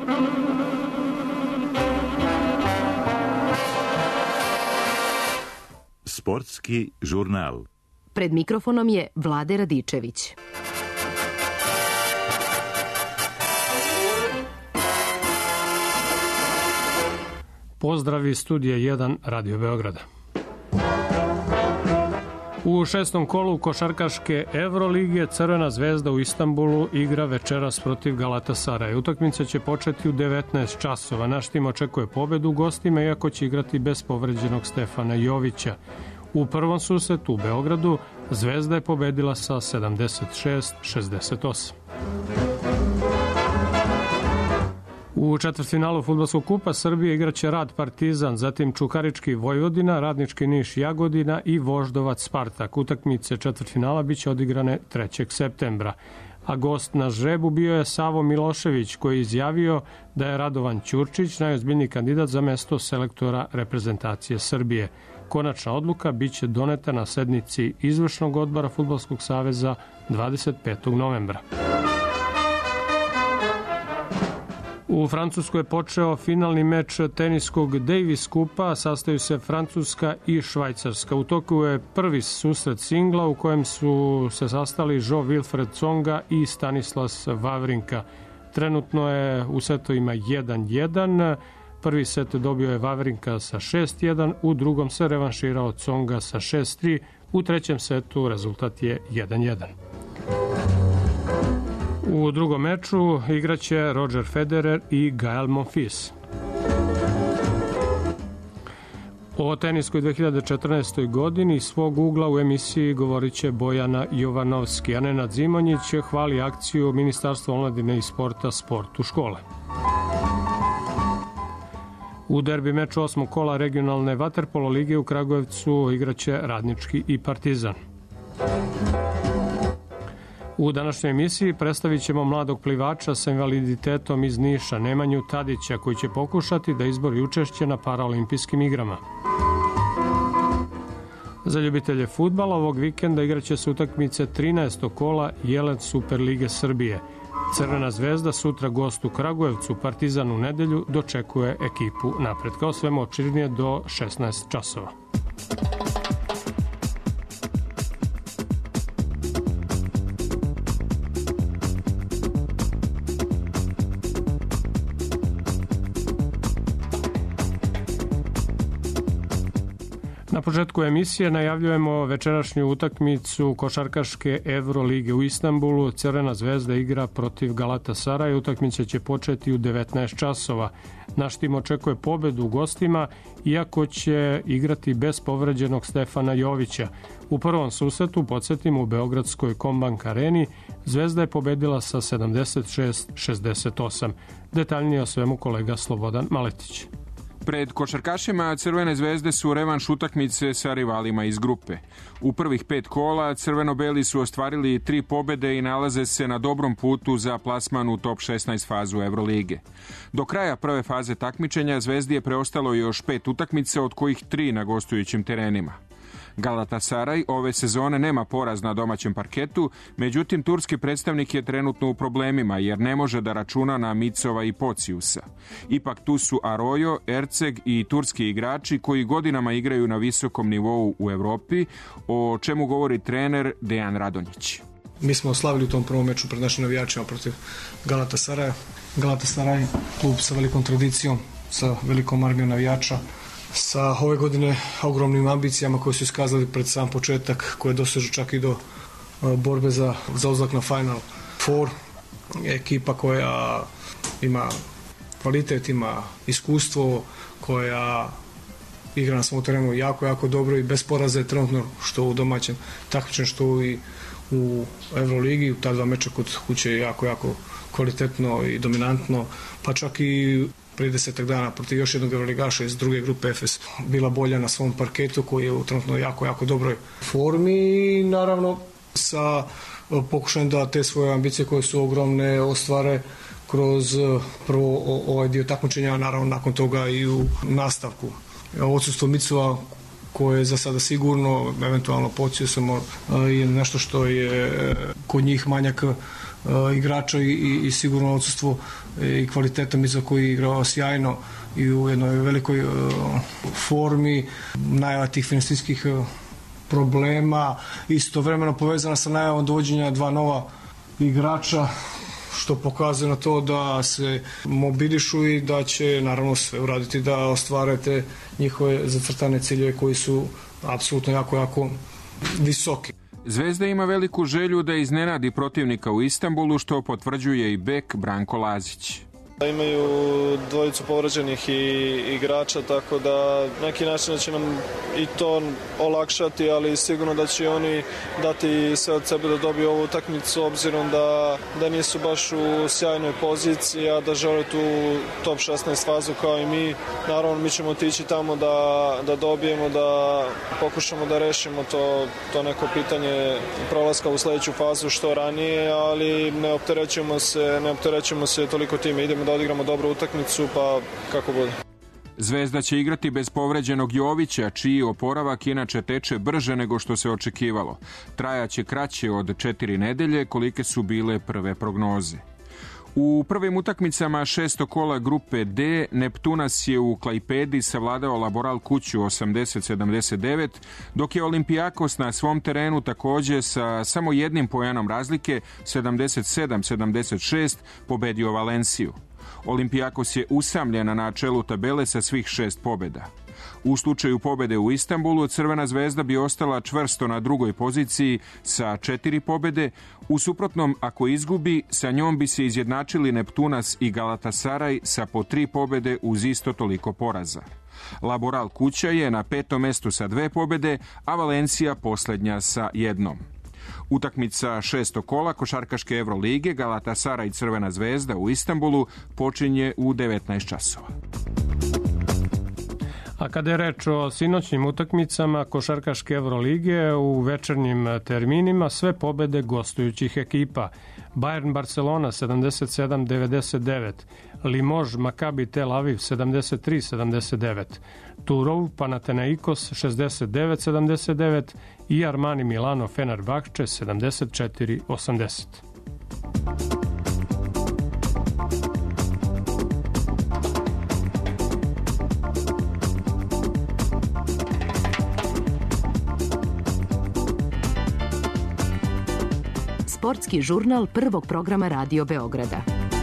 Sportski žurnal. Pred mikrofonom je Vlade Radičević. Pozdrav iz studija 1 Radio Beograda. U šestom kolu košarkaške Evrolige Crvena zvezda u Istanbulu igra večeras protiv Galatasaraja. Utakmica će početi u 19 časova. Naš tim očekuje pobedu u gostima, iako će igrati bez povređenog Stefana Jovića. U prvom susretu u Beogradu Zvezda je pobedila sa 76-68. U četvrtfinalu Fudbalskog kupa Srbije igraće Rad Partizan, zatim Čukarički Vojvodina, Radnički Niš Jagodina i Voždovac Spartak. Utakmice četvrtfinala biće odigrane 3. septembra. A gost na žrebu bio je Savo Milošević, koji je izjavio da je Radovan Ćurčić najozbiljniji kandidat za mesto selektora reprezentacije Srbije. Konačna odluka biće doneta na sednici Izvršnog odbora Fudbalskog saveza 25. novembra. U Francuskoj je počeo finalni meč teniskog Davis kupa, sastaju se Francuska i Švajcarska. U toku je prvi susret singla u kojem su se sastali Jo-Wilfried Tsonga i Stanislas Wawrinka. Trenutno je u setovima 1-1. Prvi set dobio je Wawrinka sa 6-1, u drugom se revanširao Tsonga sa 6-3, u trećem setu rezultat je 1-1. U drugom meču igraće Roger Federer i Gael Monfils. O teniskoj 2014. godini svog ugla u emisiji govorit će Bojana Jovanovski, a Nenad Zimonjić hvali akciju Ministarstva omladine i sporta Sport u škole. U derbi meču 8. kola regionalne vaterpolo lige u Kragujevcu igraće Radnički i Partizan. U današnjoj emisiji predstavit ćemo mladog plivača sa invaliditetom iz Niša, Nemanju Tadića, koji će pokušati da izbori učešće na paraolimpijskim igrama. Za ljubitelje fudbala ovog vikenda igraće se utakmice 13. kola Jelen Superlige Srbije. Crvena zvezda sutra gost u Kragujevcu, Partizan u nedelju dočekuje ekipu napred. Kao svemu očirnije do 16 časova. Na početku emisije najavljujemo večerašnju utakmicu košarkaške Evrolige u Istanbulu. Crvena zvezda igra protiv Galatasaraja. Utakmica će početi u 19 časova. Naš tim očekuje pobedu u gostima, iako će igrati bez povređenog Stefana Jovića. U prvom susretu, podsjetimo, u Beogradskoj Kombank areni, Zvezda je pobedila sa 76-68. Detaljnije o svemu kolega Slobodan Maletić. Pred košarkašima Crvene zvezde su revanš utakmice sa rivalima iz grupe. U prvih 5 kola crveno-beli su ostvarili 3 pobede i nalaze se na dobrom putu za plasman u top 16 fazu Evrolige. Do kraja prve faze takmičenja Zvezdi je preostalo još 5 utakmica, od kojih 3 na gostujućim terenima. Galatasaray ove sezone nema poraz na domaćem parketu, međutim turski predstavnik je trenutno u problemima jer ne može da računa na Micova i Pociusa. Ipak tu su Arroyo, Erceg i turski igrači koji godinama igraju na visokom nivou u Evropi, o čemu govori trener Dejan Radonjić. Mi smo oslavili u tom prvom meču pred našim navijačima protiv Galatasaraja. Galatasaray, klub sa velikom tradicijom, sa velikom armijom navijača, sa ove godine ogromnim ambicijama koje su iskazali pred sam početak, koje dosežu čak i do borbe za ulazak na Final Four. Ekipa koja ima kvalitet, ima iskustvo, koja igra na svom terenu jako dobro i bez poraza je trenutno što u domaćem takmičenju, što i u Evroligi. U ta 2 meča kod kuće je jako kvalitetno i dominantno, pa čak i prije 10 dana protiv još jednog evroligaša iz druge grupe Efes bila bolja na svom parketu, koji je u trenutno jako dobroj formi i naravno sa pokušajem da te svoje ambicije koje su ogromne ostvare kroz prvo ovaj dio takmičenja, naravno nakon toga i u nastavku. Odsustvo Micova koje je za sada sigurno, eventualno Pociusom, je nešto što je kod njih manjak igrača i sigurno odsustvo i kvalitetom iza koji je igrao sjajno i u jednoj velikoj formi, najava tih finansijskih problema, istovremeno povezana sa najavom dovođenja 2 nova igrača, što pokazuje na to da se mobilišu i da će naravno sve uraditi da ostvare te njihove zacrtane ciljeve koji su apsolutno jako visoki. Zvezda ima veliku želju da iznenadi protivnika u Istanbulu, što potvrđuje i bek Branko Lazić. Imaju dvojicu povređenih igrača, tako da neki način će nam i to olakšati, ali sigurno da će oni dati sve od sebe da dobiju ovu utakmicu, obzirom da nisu baš u sjajnoj poziciji, a da žele tu top 16 fazu kao i mi. Naravno, mi ćemo otići tamo da dobijemo, da pokušamo da rešimo to neko pitanje prolaska u sledeću fazu što ranije, ali ne opterećujemo se toliko time. Idemo da odigramo dobru utakmicu, pa kako bude. Zvezda će igrati bez povređenog Jovića, čiji oporavak inače teče brže nego što se očekivalo. Trajaće kraće od 4 nedelje, kolike su bile prve prognoze. U prvim utakmicama 6. kola grupe D Neptunas je u Klajpedi savladao Laboral Kuću 80-79, dok je Olimpijakos na svom terenu takođe sa samo jednim poenom razlike 77-76 pobedio Valenciju. Olimpijakos je usamljen na čelu tabele sa svih 6 pobeda. U slučaju pobede u Istanbulu, Crvena zvezda bi ostala čvrsto na drugoj poziciji sa 4 pobede. U suprotnom, ako izgubi, sa njom bi se izjednačili Neptunas i Galatasaraj sa po 3 pobede uz isto toliko poraza. Laboral Kuća je na 5. mestu sa 2 pobede, a Valencija poslednja sa 1. Utakmica 6. kola košarkaške Evrolige Galatasaraj i Crvena zvezda u Istanbulu počinje u 19 časova. A kada je reč o sinoćnim utakmicama košarkaške Evrolige u večernjim terminima, sve pobede gostujućih ekipa. Bayern Barcelona 77-99, Limoges Maccabi Tel Aviv 73-79, Turov Panathinaikos 69-79 i Armani Milano Fenerbahče 74-80. Sportski žurnal Prvog programa Radio Beograda.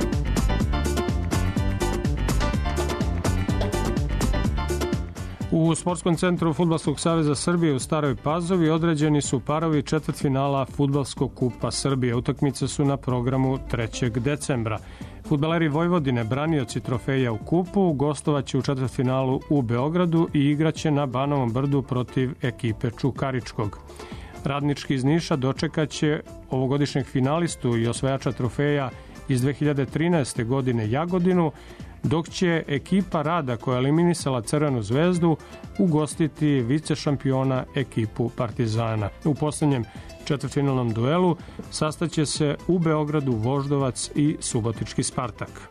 U Sportskom centru Fudbalskog saveza Srbije u Staroj Pazovi određeni su parovi četvrtfinala Fudbalskog kupa Srbije. Utakmice su na programu 3. decembra. Fudbaleri Vojvodine, branioci trofeja u kupu, gostovaće u četvrtfinalu u Beogradu i igraće na Banovom Brdu protiv ekipe Čukaričkog. Radnički iz Niša dočekaće ovogodišnjeg finalistu i osvajača trofeja iz 2013. godine Jagodinu, dok će ekipa Rada koja je eliminisala Crvenu zvezdu ugostiti vicešampiona ekipu Partizana. U poslednjem četvrtfinalnom duelu sastaće se u Beogradu Voždovac i Subotički Spartak.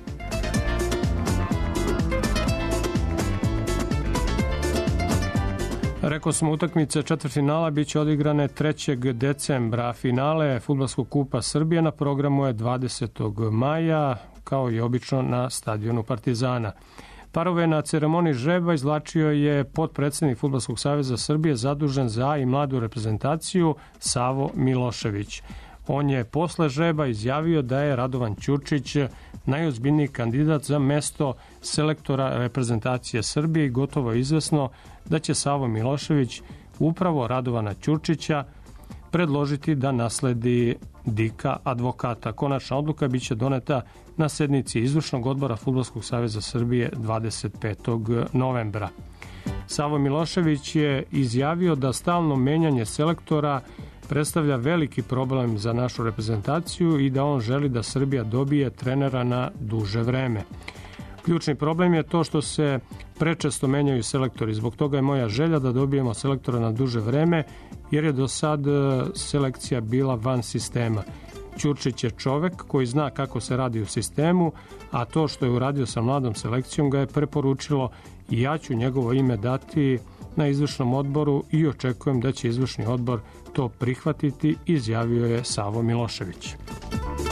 Rekao smo, utakmice četvrtfinala biće odigrane 3. decembra. Finale Fudbalskog kupa Srbije na programu je 20. maja, kao i obično na stadionu Partizana. Parove na ceremoniji žreba izvlačio je potpredsednik Fudbalskog saveza Srbije zadužen za i mladu reprezentaciju Savo Milošević. On je posle žreba izjavio da je Radovan Ćurčić najozbiljniji kandidat za mesto selektora reprezentacije Srbije i gotovo je izvesno da će Savo Milošević upravo Radovana Ćurčića predložiti da nasledi Dika advokata. Konačna odluka biće doneta na sednici izvršnog odbora Fudbalskog saveza Srbije 25. novembra. Savo Milošević je izjavio da stalno menjanje selektora predstavlja veliki problem za našu reprezentaciju i da on želi da Srbija dobije trenera na duže vreme. Ključni problem je to što se prečesto menjaju selektori. Zbog toga je moja želja da dobijemo selektora na duže vreme, jer je do sad selekcija bila van sistema. Ćurčić je čovek koji zna kako se radi u sistemu, a to što je uradio sa mladom selekcijom ga je preporučilo i ja ću njegovo ime dati na izvršnom odboru i očekujem da će izvršni odbor to prihvatiti, izjavio je Savo Milošević.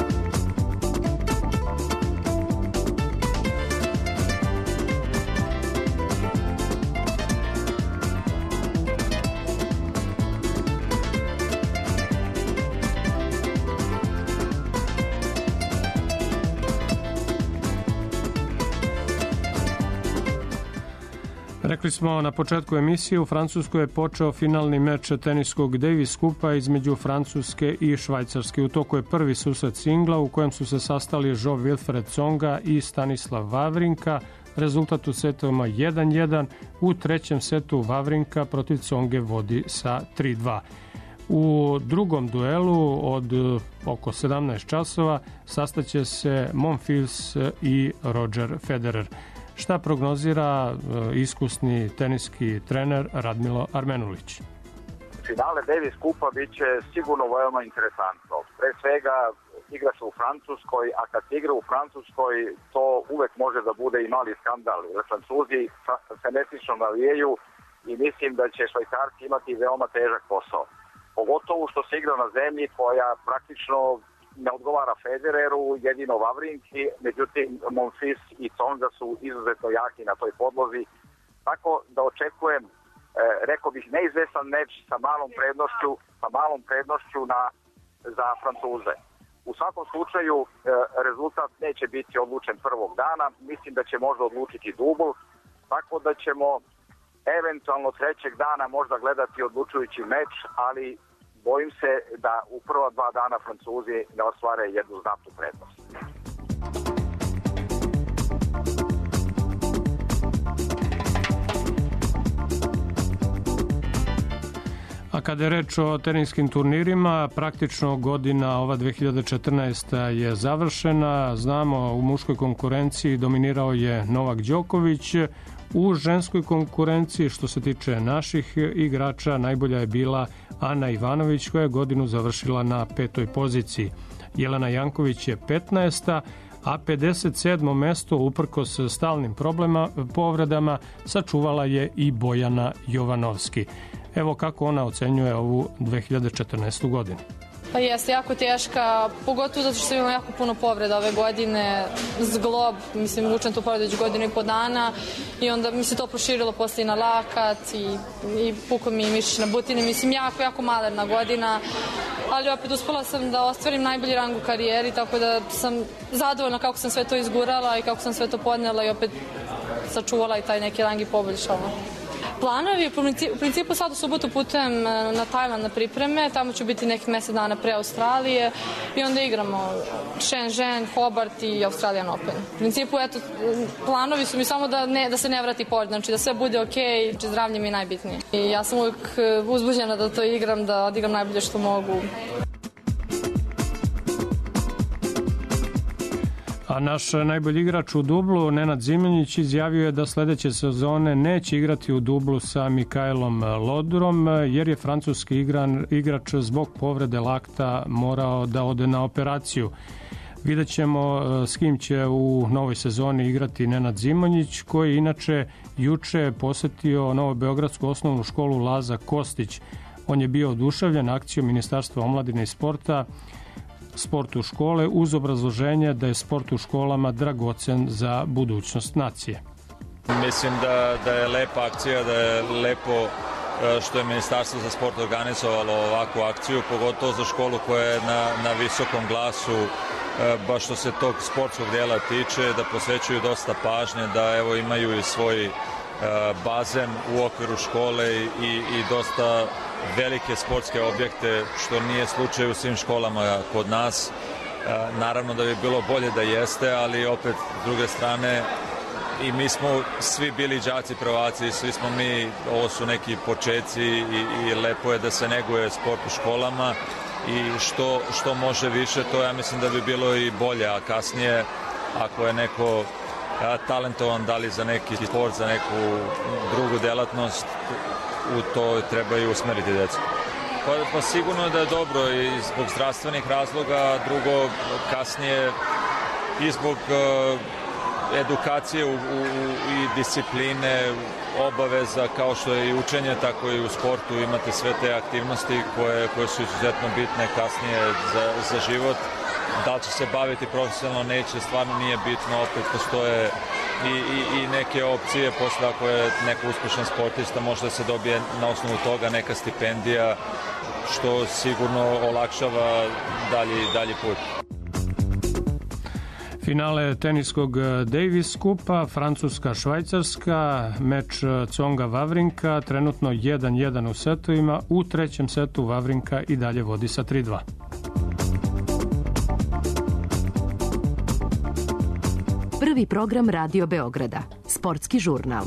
Rekli smo na početku emisije, u Francuskoj je počeo finalni meč teniskog Davis Kupa između Francuske i Švajcarske. U toku je prvi susret singla u kojem su se sastali Jo-Wilfried Tsonga i Stanislav Wawrinka. Rezultat u setovima 1-1. U trećem setu Wawrinka protiv Tsonge vodi sa 3-2. U drugom duelu od oko 17 časova sastaće se Monfils i Roger Federer. Šta prognozira iskusni teniski trener Radmilo Armenulić? Finale Davis Kupa biće sigurno veoma interesantno. Pre svega igra se u Francuskoj, a kad se igra u Francuskoj to uvek može da bude i mali skandal. Jer Francuzi frenetično navijaju i mislim da će Švajcarci imati veoma težak posao. Pogotovo što se igra na zemlji koja praktično ne odgovara Federeru, jedino Wawrinki, međutim Monfils i Tsonga su izuzetno jaki na toj podlozi. Tako da očekujem, rekao bih, neizvesan meč sa malom prednošću za Francuze. U svakom slučaju rezultat neće biti odlučen prvog dana, mislim da će možda odlučiti dubl, tako da ćemo eventualno trećeg dana možda gledati odlučujući meč, ali bojim se da u prva 2 dana Francuzi ne ostvare jednu znatnu prednost. A kada je reč o teniskim turnirima, praktično godina ova 2014. je završena. Znamo, u muškoj konkurenciji dominirao je Novak Đoković. U ženskoj konkurenciji, što se tiče naših igrača, najbolja je bila Ana Ivanović, koja je godinu završila na 5. poziciji. Jelena Janković je 15. a 57. mesto, uprkos stalnim povredama, sačuvala je i Bojana Jovanovski. Evo kako ona ocenjuje ovu 2014. godinu. Pa jeste jako teška, pogotovo zato što sam imala jako puno povreda ove godine, zglob, mislim, vučem tu povredu već godinu i po dana i onda mi se to proširilo posle i na lakat i puko mi mišićna butina, mislim, jako malerna godina, ali opet uspela sam da ostvarim najbolji rang u karijeri, tako da sam zadovoljna kako sam sve to izgurala i kako sam sve to podnela i opet sačuvala i taj neki rang i poboljšala. Planovi, u principu sad u subotu putujem na Tajland na pripreme, tamo ću biti nekih mesec dana pre Australije i onda igramo Shenzhen, Hobart i Australian Open. U principu, eto, planovi su mi samo da se ne vrati pored, znači da sve bude okej, znači zdravlje mi je najbitnije. I ja sam uvijek uzbuđena da to igram, da odigram najbolje što mogu. A naš najbolji igrač u dublu, Nenad Zimonjić, izjavio je da sledeće sezone neće igrati u dublu sa Mikaelom Lodurom, jer je francuski igrač zbog povrede lakta morao da ode na operaciju. Vidjet ćemo s kim će u novoj sezoni igrati Nenad Zimonjić, koji inače juče posetio Novobeogradsku osnovnu školu Laza Kostić. On je bio oduševljen akcijom Ministarstva omladine i sporta Sport u škole, uz obrazloženje da je sport u školama dragocen za budućnost nacije. Mislim da je lepa akcija, da je lepo što je Ministarstvo za sport organizovalo ovakvu akciju, pogotovo za školu koja je na visokom glasu, baš što se tog sportskog dela tiče, da posvećuju dosta pažnje, da evo imaju i svoj bazen u okviru škole i dosta velike sportske objekte, što nije slučaj u svim školama kod nas. Naravno da bi bilo bolje da jeste, ali opet s druge strane i mi smo svi bili đaci prvaci, svi smo mi, ovo su neki počeci i lepo je da se neguje sport u školama i što može više, to ja mislim da bi bilo i bolje, a kasnije ako je neko talentovan, da li za neki sport, za neku drugu delatnost, u to trebaju usmeriti decu. Pa sigurno da je dobro i zbog zdravstvenih razloga, drugo kasnije i zbog edukacije i discipline, obaveza kao što je i učenje, tako i u sportu imate sve te aktivnosti koje su izuzetno bitne kasnije za život. Da li će se baviti profesionalno, neće, stvarno nije bitno, opet postoje i neke opcije, posle ako je neko uspešan sportista, možda se dobije na osnovu toga neka stipendija, što sigurno olakšava dalji put. Finale teniskog Davis kupa, Francuska-Švajcarska, meč Tsonga-Vavrinka, trenutno 1-1 u setovima. U trećem setu Vavrinka i dalje vodi sa 3-2. Prvi program Radio Beograda. Sportski žurnal.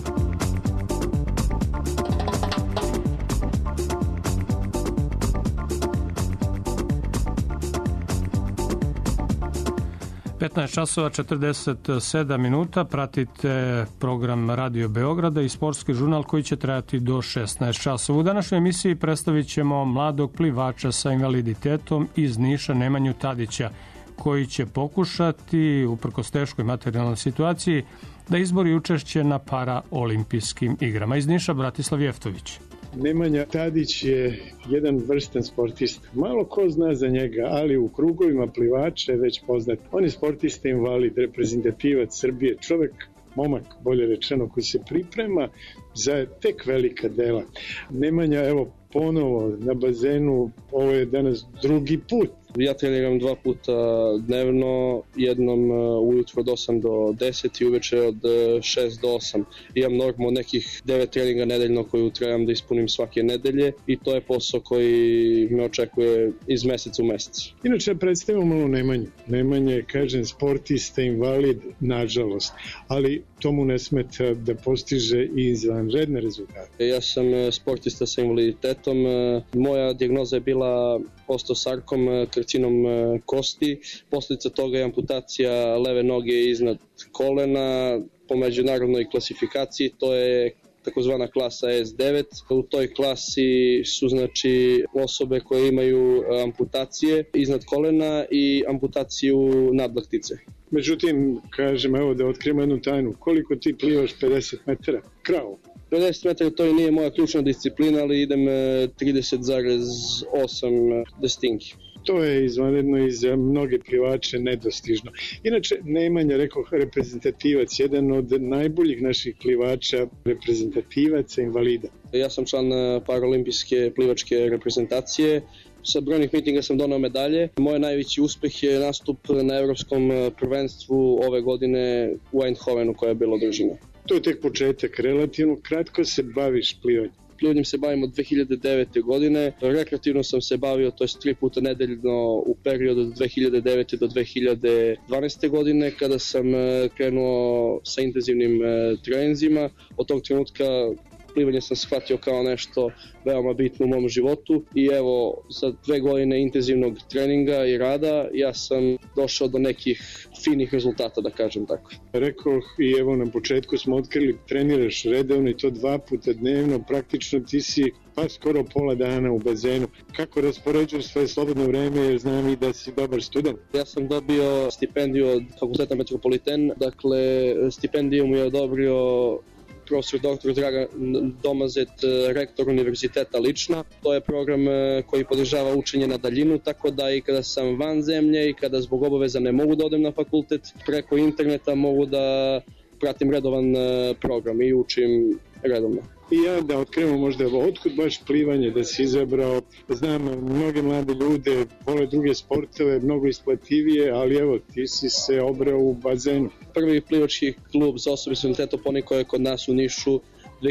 časova 47 minuta, pratite program Radio Beograda i sportski žurnal koji će trajati do 16 časova. U današnjoj emisiji predstavit ćemo mladog plivača sa invaliditetom iz Niša, Nemanju Tadića, koji će pokušati, uprkos teškoj materijalnoj situaciji, da izbori učešće na paraolimpijskim igrama. Iz Niša, Bratislav Jeftović. Nemanja Tadić je jedan vrstan sportista. Malo ko zna za njega, ali u krugovima plivača je već poznat. On je sportista invalid, reprezentativac Srbije, čovek, momak, bolje rečeno, koji se priprema za tek velika dela. Nemanja, evo, ponovo na bazenu, ovo je danas drugi put. Ja treniram 2 puta dnevno, jednom ujutro od 8 do 10 i uveče od 6 do 8. Imam normalno nekih 9 treninga nedeljno koju trebam da ispunim svake nedelje i to je posao koji me očekuje iz meseca u mesec. Inače, predstavimo malo Nemanju. Nemanja je, kažem, sportista, invalid, nažalost, ali to mu ne smeta da postiže i izvanredne rezultate. Ja sam sportista sa invaliditetom. Moja dijagnoza je bila osteosarkom, karcinom kosti. Posljedica toga je amputacija leve noge iznad kolena. Po međunarodnoj klasifikaciji to je takozvana klasa S9. U toj klasi su znači osobe koje imaju amputacije iznad kolena i amputaciju nadlaktice. Međutim, kažem, evo da otkrijemo jednu tajnu. Koliko ti plivaš 50 metara? Krao. 50 metara to i nije moja ključna disciplina, ali idem 30,8 destinki. To je izvanredno i za mnoge plivače nedostižno. Inače, Nemanja, rekao, reprezentativac, jedan od najboljih naših plivača, reprezentativaca invalida. Ja sam član paraolimpijske plivačke reprezentacije. Sa brojnih mitinga sam donao medalje. Moj najveći uspeh je nastup na evropskom prvenstvu ove godine u Eindhovenu koja je bila održana. To je tek početak, relativno kratko se baviš plivanjem. Plivanjem se bavim od 2009. godine. Rekreativno sam se bavio, to je 3 puta nedeljno u periodu od 2009. do 2012. godine kada sam krenuo sa intenzivnim treninzima. Od tog trenutka plivanje sam shvatio kao nešto veoma bitno u mom životu i evo za 2 godine intenzivnog treninga i rada ja sam došao do nekih finih rezultata, da kažem tako. Rekao i evo na početku smo otkrili, treniraš redovno i to 2 puta dnevno, praktično ti si pa skoro pola dana u bazenu. Kako raspoređuješ svoje slobodno vreme, jer znam i da si dobar student? Ja sam dobio stipendiju od Fakulteta Metropoliten, dakle stipendiju mu je odobrio profesor dr. Dragan Domazet, rektor univerziteta lična. To je program koji podržava učenje na daljinu, tako da i kada sam van zemlje i kada zbog obaveza ne mogu da odem na fakultet, preko interneta mogu da pratim redovan program i učim redovno. I ja da otkrivamo možda otkud baš plivanje, da si izabrao, znam, mnoge mlade ljude vole druge sportove, mnogo isplativije, ali evo, ti si se obrao u bazenu. Prvi plivački klub za osobe s invaliditetom Poniko je kod nas u Nišu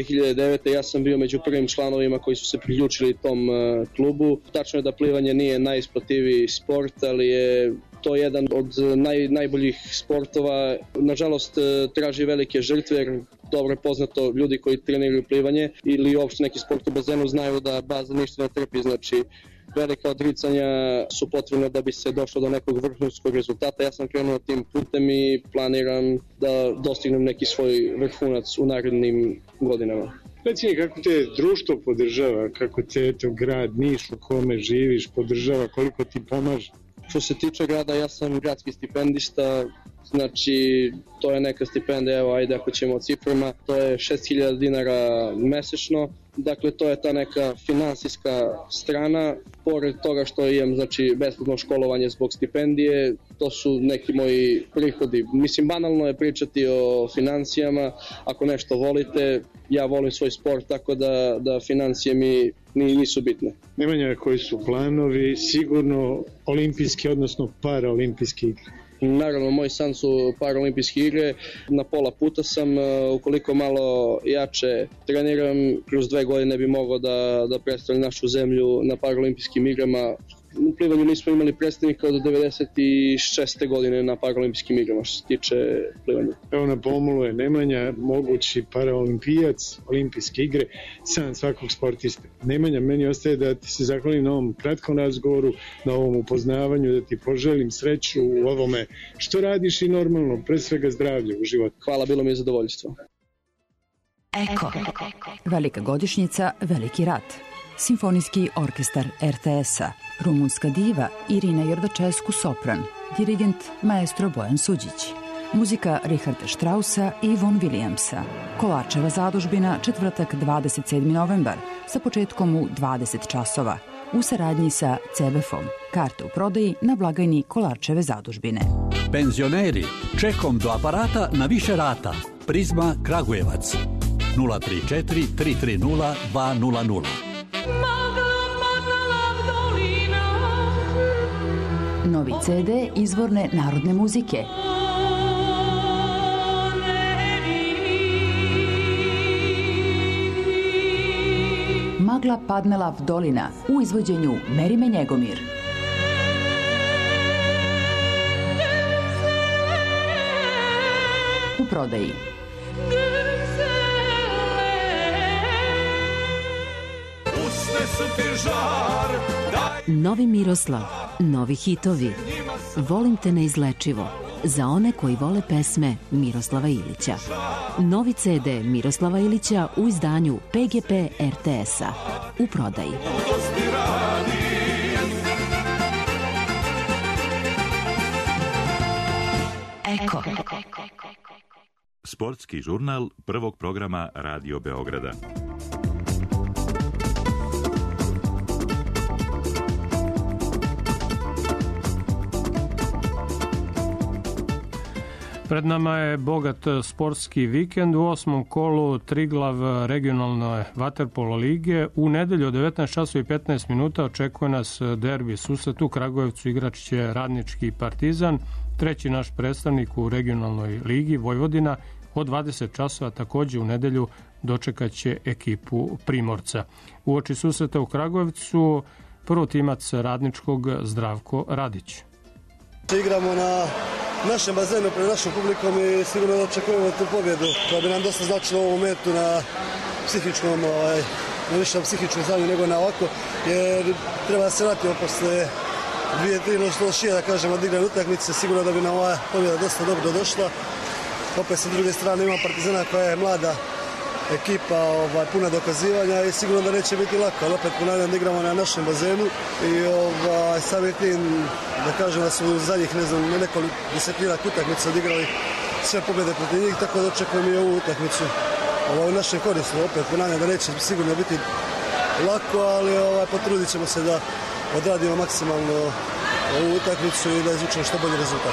2009. Ja sam bio među prvim članovima koji su se priključili tom klubu. Tačno je da plivanje nije najisplativiji sport, ali je to jedan od najboljih sportova. Nažalost, traži velike žrtve, jer dobro je poznato, ljudi koji treniraju plivanje ili uopšte neki sport u bazenu znaju da baza ništa ne trpi, znači velika odricanja su potrebne da bi se došlo do nekog vrhunskog rezultata. Ja sam krenuo tim putem i planiram da dostignem neki svoj vrhunac u narednim godinama. Reci mi kako te društvo podržava, kako te grad Niš u kome živiš podržava, koliko ti pomaže? Što se tiče grada, ja sam gradski stipendista, znači to je neka stipendija, evo ajde ako ćemo o ciframa, to je 6.000 dinara mesečno, dakle to je ta neka finansijska strana, pored toga što imam znači besplatno školovanje zbog stipendije, to su neki moji prihodi. Mislim, banalno je pričati o financijama, ako nešto volite, ja volim svoj sport, tako da financije mi nisu bitne. Nemanja, koji su planovi, sigurno olimpijski, odnosno paraolimpijski igre? Naravno, moj san su paraolimpijske igre. Na pola puta sam, ukoliko malo jače treniram, kroz 2 godine bi mogao da predstavim našu zemlju na paraolimpijskim igrama. U plivanju nismo imali predstavnika od 96. godine na paraolimpijskim igrama što se tiče plivanja. Evo na pomolu je Nemanja, mogući paraolimpijac, olimpijske igre, san svakog sportiste. Nemanja, meni ostaje da ti se zahvalim na ovom kratkom razgovoru, na ovom upoznavanju, da ti poželim sreću u ovome što radiš i normalno, pre svega zdravlje u životu. Hvala, bilo mi je zadovoljstvo. Eko. Velika godišnjica, veliki rat. Simfonijski orkestar RTS-a, rumunska diva Irina Jordačescu sopran, dirigent maestro Bojan Suđić, muzika Richarda Straussa i Von Williamsa, Kolarčeva zadužbina, četvrtak 27. novembar, sa početkom u 20 časova, u saradnji sa CBF-om. Karte u prodaji na blagajni Kolarčeve zadužbine. Penzioneri, čekom do aparata na više rata. Prizma Kragujevac 034 330 200. Novi CD izvorne narodne muzike. Magla padnela v dolina u izvođenju Merime Njegomir. U prodaji. Novi Miroslav, novi hitovi. Volim te neizlečivo. Za one koji vole pesme Miroslava Ilića. Novi CD Miroslava Ilića u izdanju PGP RTS-a. U prodaji. Eko. Sportski žurnal prvog programa Radio Beograda. Pred nama je bogat sportski vikend. U 8. kolu Triglav regionalne vaterpolo lige. U nedelju od 19 časova i 15 minuta očekuje nas derbi susret. U Kragujevcu igrač će Radnički Partizan. Treći naš predstavnik u regionalnoj ligi Vojvodina od 20 časova takođe u nedelju dočekat će ekipu Primorca. Uoči susreta u Kragujevcu prvotimac Radničkog Zdravko Radić. Igramo na našem bazenu pred našom publikom i sigurno da očekujemo tu pobjedu koja bi nam dosta značila u ovom momentu na psihičkom, na više psihičkom stanju nego na ovako, jer treba da se vratimo posle 2-3 lošije, da kažem, odigrane utakmice, sigurno da bi nam ova pobjeda dosta dobro došla. Opet sa druge strane ima Partizana koja je mlada ekipa, puna dokazivanja i sigurno da neće biti lako, ali opet ponavljam da igramo na našem bazenu i samim tim da kažem da su u zadnjih nekoliko desetina utakmica odigrali sve pobjede protiv njih, tako da očekujem i ovu utakmicu u našem koristu. Opet ponavljam da neće sigurno biti lako, ali potrudit ćemo se da odradimo maksimalno ovu utakmicu i da izvučemo što bolji rezultat.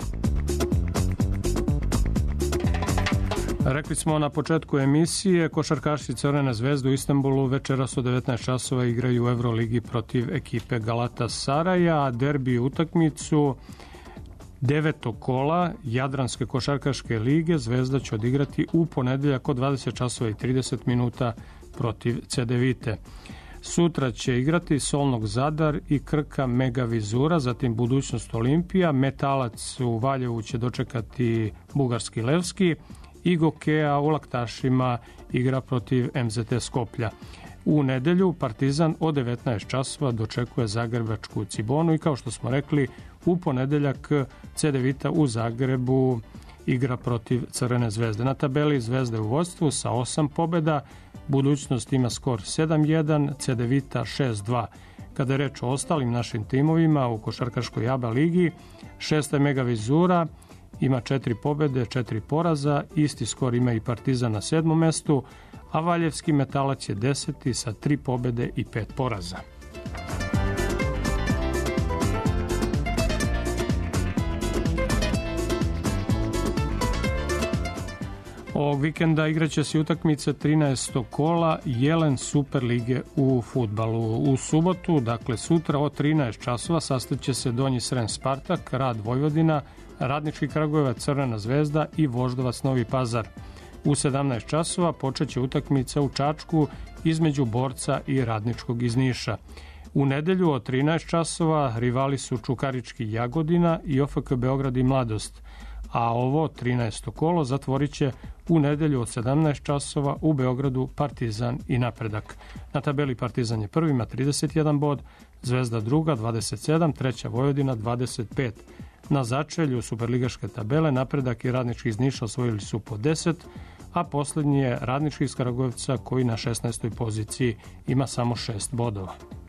Rekli smo na početku emisije, košarkaši Crvene zvezde u Istanbulu večeras od 19 časova igraju u Euroligi protiv ekipe Galatasaraja, a derbi utakmicu 9. kola Jadranske košarkaške lige Zvezda će odigrati u ponedeljak od 20 časova i 30 minuta protiv Cedevite. Sutra će igrati Solnog Zadar i Krka Mega Vizura, zatim Budućnost Olimpija, Metalac u Valjevu će dočekati Bugarski Levski i Gokeja u Laktašima igra protiv MZT Skoplja. U nedelju Partizan od 19 časova dočekuje Zagrebačku Cibonu i kao što smo rekli, u ponedeljak Cedevita u Zagrebu igra protiv Crvene zvezde. Na tabeli Zvezda u vodstvu sa 8 pobjeda, Budućnost ima skor 7-1, Cedevita 6-2. Kada je reč o ostalim našim timovima u košarkaškoj ABA ligi, 6. Mega Vizura ima 4 pobjede, 4 poraza, isti skor ima i Partizan na 7. mestu, a Valjevski Metalac je 10. sa 3 pobjede i 5 poraza. Ovog vikenda igraće se utakmice 13. kola Jelen Super lige u fudbalu. U subotu, dakle sutra od 13 časova, sastaće se Donji Srem Spartak, Rad Vojvodina, Radnički Kragujevac, Crvena Zvezda i Voždovac Novi Pazar. U 17 časova počeće utakmica u Čačku između Borca i Radničkog iz Niša. U nedelju od 13 časova rivali su Čukarički Jagodina i OFK Beograd i Mladost, a ovo 13. kolo zatvorit će u nedelju od 17 časova u Beogradu Partizan i Napredak. Na tabeli Partizan je prvi, ima 31 bod, Zvezda druga 27, treća Vojvodina 25. Na začelju superligaške tabele Napredak i Radnički iz Niša osvojili su po 10, a poslednji je Radnički iz Kragujevca koji na 16. poziciji ima samo 6 bodova.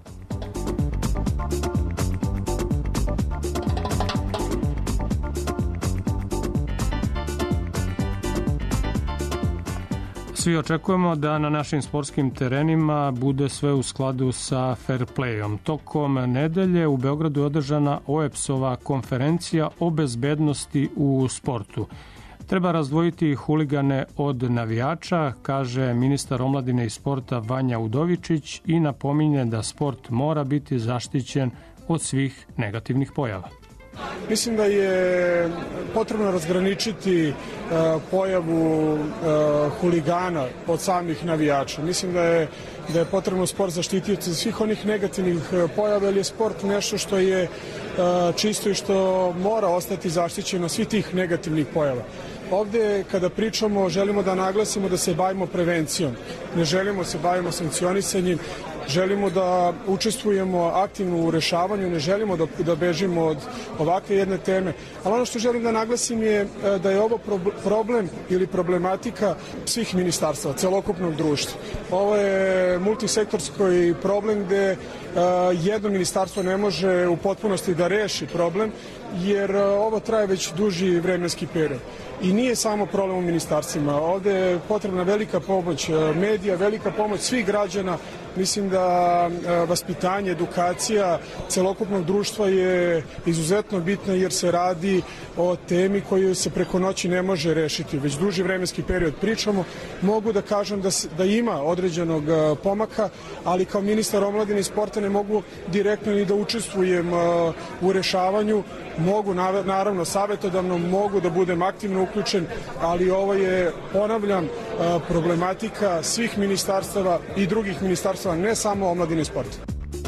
Svi očekujemo da na našim sportskim terenima bude sve u skladu sa fair playom. Tokom nedelje u Beogradu je održana OEBS-ova konferencija o bezbednosti u sportu. Treba razdvojiti huligane od navijača, kaže ministar omladine i sporta Vanja Udovičić i napominje da sport mora biti zaštićen od svih negativnih pojava. Mislim da je potrebno razgraničiti pojavu huligana od samih navijača. Mislim da je potrebno sport zaštititi od svih onih negativnih pojava, jer je sport nešto što je čisto i što mora ostati zaštićeno od svih tih negativnih pojava. Ovde kada pričamo želimo da naglasimo da se bavimo prevencijom, ne želimo se bavimo sankcionisanjem, želimo da učestvujemo aktivno u rešavanju, ne želimo da bežimo od ovakve jedne teme. Ali ono što želim da naglasim je da je ovo problem ili problematika svih ministarstva, celokupnog društva. Ovo je multisektorski problem gde jedno ministarstvo ne može u potpunosti da reši problem, jer ovo traje već duži vremenski period. I nije samo problem u ministarstvima. Ovde je potrebna velika pomoć medija, velika pomoć svih građana. Mislim da vaspitanje, edukacija celokupnog društva je izuzetno bitna jer se radi o temi koju se preko noći ne može rešiti. Već duži vremenski period pričamo. Mogu da kažem da ima određenog pomaka, ali kao ministar omladine i sporta ne mogu direktno ni da učestvujem u rešavanju. Mogu, naravno, savjetodavno, mogu da budem aktivno uključen, ali ovo je, ponavljam, problematika svih ministarstava i drugih ministarstava, ne samo omladine i sporta.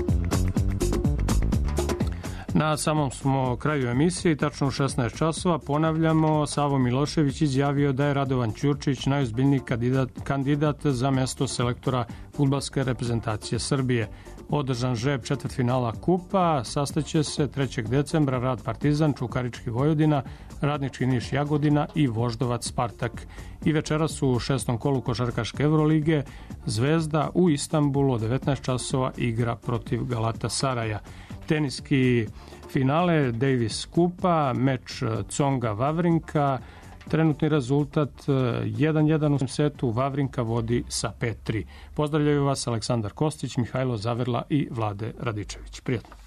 Na samom smo kraju emisije, tačno u 16 časova, ponavljamo, Savo Milošević izjavio da je Radovan Ćurčić najozbiljniji kandidat za mesto selektora fudbalske reprezentacije Srbije. Održan žreb četvrtfinala kupa, sastaće se 3. decembra Rad Partizan, Čukarički Vojvodina, Radnički Niš Jagodina i Voždovac Spartak. I večeras u 6. kolu košarkaške Evrolige Zvezda u Istanbulu od 19 časova igra protiv Galatasaraja. Teniski finale Davis kupa, meč Tsonga Vavrinka, trenutni rezultat 1-1 u setu, Vavrinka vodi sa 5-3. Pozdravljaju vas Aleksandar Kostić, Mihajlo Zaverla i Vlade Radičević. Prijatno.